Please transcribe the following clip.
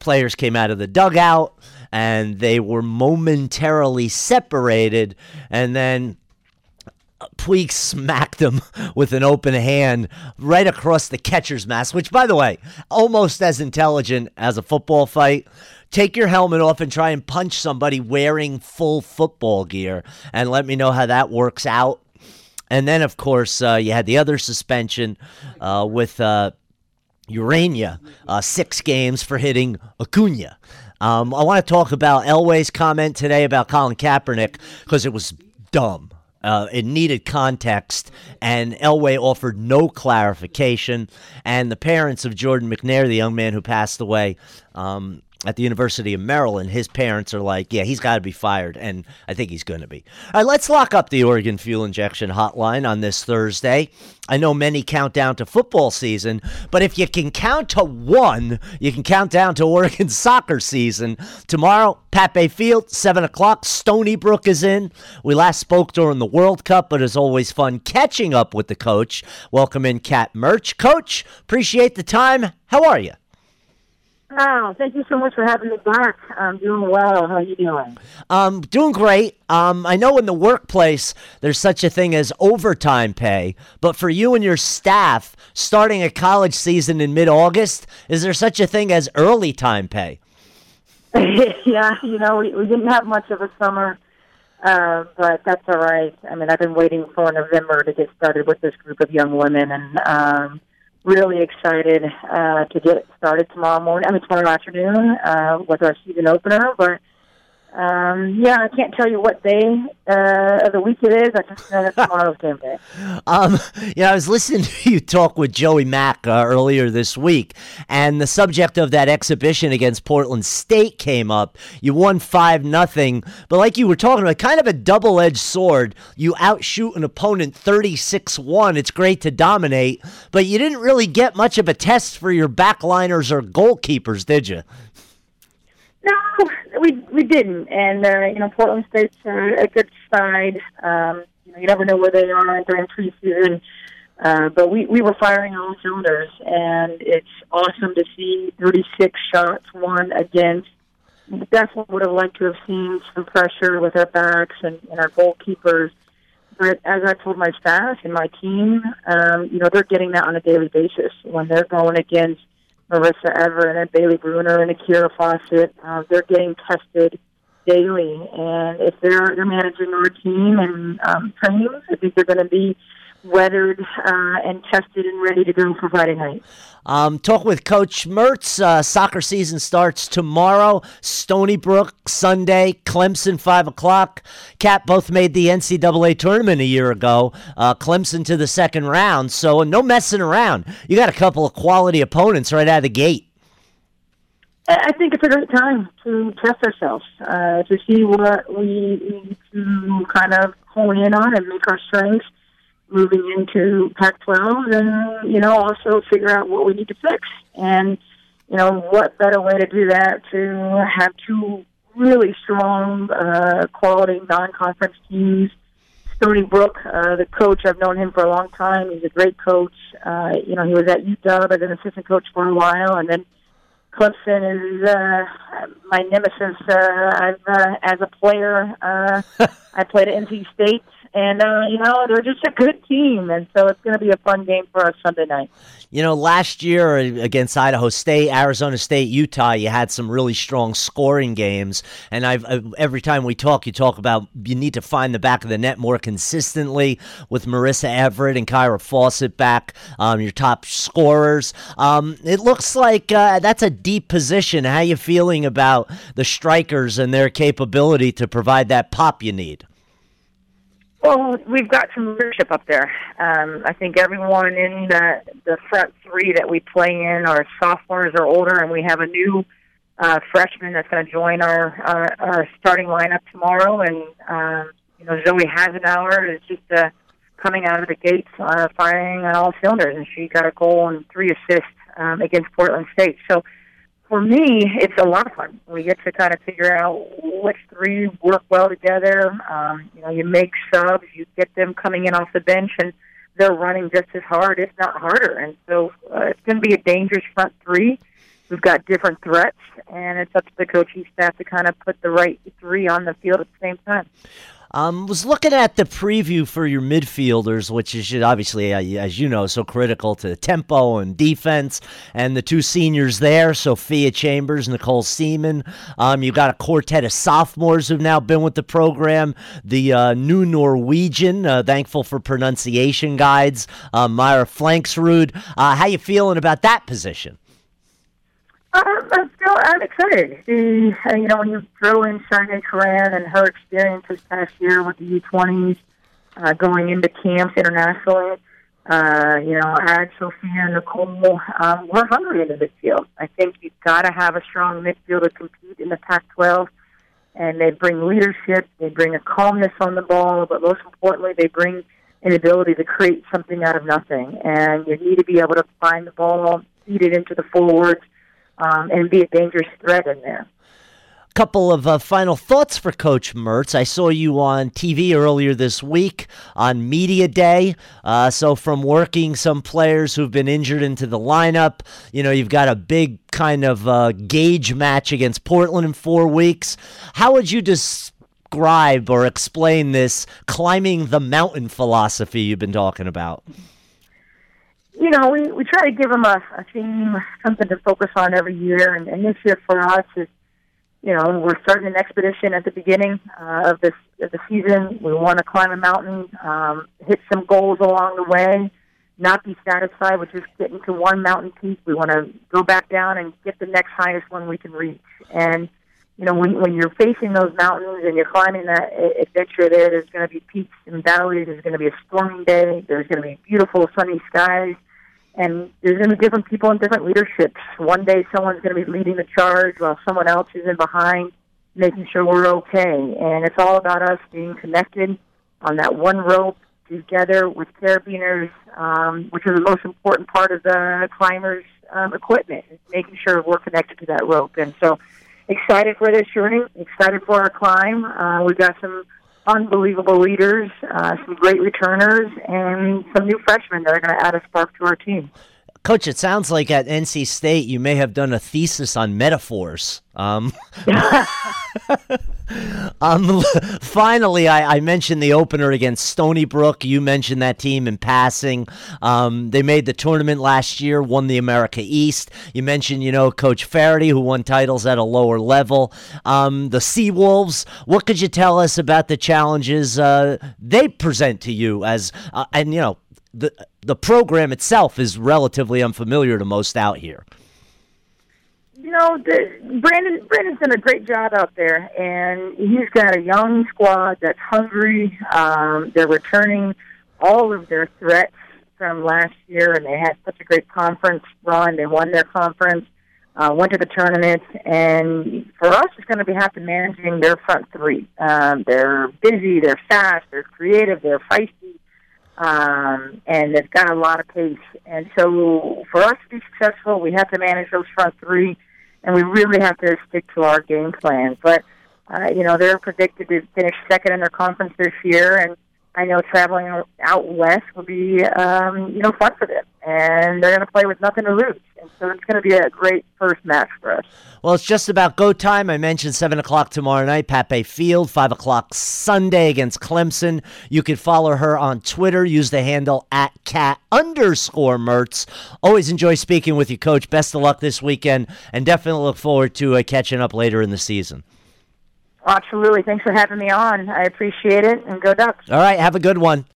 players came out of the dugout, and they were momentarily separated, and then Puig smacked him with an open hand right across the catcher's mask, which, by the way, almost as intelligent as a football fight. Take your helmet off and try and punch somebody wearing full football gear, and let me know how that works out. And then, of course, you had the other suspension with Urania, 6 games for hitting Acuna. I want to talk about Elway's comment today about Colin Kaepernick because it was dumb. It needed context, and Elway offered no clarification. And the parents of Jordan McNair, the young man who passed away at the University of Maryland, his parents are like, yeah, he's got to be fired, and I think he's going to be. All right, let's lock up the Oregon Fuel Injection Hotline on this Thursday. I know many count down to football season, but if you can count to 1, you can count down to Oregon soccer season. Tomorrow, Pape Field, 7 o'clock, Stony Brook is in. We last spoke during the World Cup, but it's always fun catching up with the coach. Welcome in Kat Mertsch. Coach, appreciate the time. How are you? Oh, thank you so much for having me back. I'm doing well. How are you doing? Doing great. I know in the workplace there's such a thing as overtime pay, but for you and your staff, starting a college season in mid-August, is there such a thing as early time pay? Yeah, we didn't have much of a summer, but that's all right. I mean, I've been waiting for November to get started with this group of young women, and really excited to get started tomorrow afternoon with our season opener. But, I can't tell you what day of the week it is. I just know that tomorrow's game day. I was listening to you talk with Joey Mack earlier this week, and the subject of that exhibition against Portland State came up. You won 5-0, but like you were talking about, kind of a double-edged sword. You outshoot an opponent 36-1. It's great to dominate, but you didn't really get much of a test for your backliners or goalkeepers, did you? No, we didn't. And, Portland State's a good side. You never know where they are during preseason. But we were firing on all cylinders, and it's awesome to see 36 shots won against. Definitely would have liked to have seen some pressure with our backs and our goalkeepers. But as I told my staff and my team, they're getting that on a daily basis when they're going against Marissa Everett and Bailey Bruner and Akira Fawcett. They're getting tested daily, and if they're managing our team and training, I think they're going to be weathered and tested and ready to go for Friday night. Talk with Coach Mertz. Soccer season starts tomorrow. Stony Brook Sunday. Clemson 5 o'clock. Cat both made the NCAA tournament a year ago. Clemson to the second round. So no messing around. You got a couple of quality opponents right out of the gate. I think it's a great time to test ourselves, to see what we need to kind of hone in on and make our strengths moving into Pac-12, and, also figure out what we need to fix. And, what better way to do that to have 2 really strong, quality non-conference teams. Stony Brook, the coach, I've known him for a long time. He's a great coach. He was at UW as an assistant coach for a while, and then Clemson is my nemesis. As a player, I played at NC State. And, they're just a good team, and so it's going to be a fun game for us Sunday night. Last year against Idaho State, Arizona State, Utah, you had some really strong scoring games. And every time we talk, you talk about you need to find the back of the net more consistently with Marissa Everett and Kyra Fawcett back, your top scorers. It looks like that's a deep position. How are you feeling about the strikers and their capability to provide that pop you need? Well, we've got some leadership up there. I think everyone in the front 3 that we play in are sophomores or older, and we have a new freshman that's going to join our starting lineup tomorrow. And, Zoe Hasenauer is just coming out of the gates, firing on all cylinders, and she got a goal and 3 assists against Portland State. So, for me, it's a lot of fun. We get to kind of figure out which 3 work well together. You make subs, you get them coming in off the bench, and they're running just as hard, if not harder. And so it's going to be a dangerous front 3. we've got different threats, and it's up to the coaching staff to kind of put the right three on the field at the same time. Was looking at the preview for your midfielders, which is obviously, as you know, so critical to tempo and defense, and the two seniors there, Sophia Chambers, Nicole Seaman. You've got a quartet of sophomores who've now been with the program. The new Norwegian, thankful for pronunciation guides, Myra Flanksrud. How you feeling about that position? I'm excited. When you throw in Charnay Coran and her experience this past year with the U20s, going into camps internationally, add Sophia and Nicole, we're hungry in the midfield. I think you've got to have a strong midfield to compete in the Pac-12, and they bring leadership, they bring a calmness on the ball, but most importantly, they bring an ability to create something out of nothing. And you need to be able to find the ball, feed it into the forwards, and be a dangerous threat in there. Couple of final thoughts for Coach Mertz. I saw you on TV earlier this week on Media Day. So from working some players who've been injured into the lineup, you've got a big kind of gauge match against Portland in 4 weeks. How would you describe or explain this climbing the mountain philosophy you've been talking about? We try to give them a theme, something to focus on every year. And this year for us is, we're starting an expedition at the beginning of the season. We want to climb a mountain, hit some goals along the way, not be satisfied with just getting to one mountain peak. We want to go back down and get the next highest one we can reach. And, when you're facing those mountains and you're climbing that adventure there's going to be peaks and valleys. There's going to be a stormy day. There's going to be beautiful sunny skies. And there's going to be different people and different leaderships. One day someone's going to be leading the charge while someone else is in behind, making sure we're okay. And it's all about us being connected on that one rope together with carabiners, which is the most important part of the climbers' equipment, is making sure we're connected to that rope. And so excited for this journey, excited for our climb. We've got some unbelievable leaders, some great returners, and some new freshmen that are going to add a spark to our team. Coach, it sounds like at NC State you may have done a thesis on metaphors. Finally, I mentioned the opener against Stony Brook. You mentioned that team in passing. They made the tournament last year, won the America East. You mentioned, Coach Faraday, who won titles at a lower level. The Seawolves, what could you tell us about the challenges they present to you the program itself is relatively unfamiliar to most out here. Brandon's done a great job out there, and he's got a young squad that's hungry. They're returning all of their threats from last year, and they had such a great conference run. They won their conference, went to the tournament, and for us, it's going to have to managing their front three. They're busy, they're fast, they're creative, they're feisty. And they've got a lot of pace. And so for us to be successful, we have to manage those front three, and we really have to stick to our game plan. But, they're predicted to finish second in their conference this year, and I know traveling out west will be, fun for them. And they're going to play with nothing to lose. And so it's going to be a great first match for us. Well, it's just about go time. I mentioned 7 o'clock tomorrow night, Pape Field, 5 o'clock Sunday against Clemson. You can follow her on Twitter. Use the handle @cat_Mertz. Always enjoy speaking with you, Coach. Best of luck this weekend, and definitely look forward to catching up later in the season. Absolutely. Thanks for having me on. I appreciate it, and go Ducks. All right. Have a good one.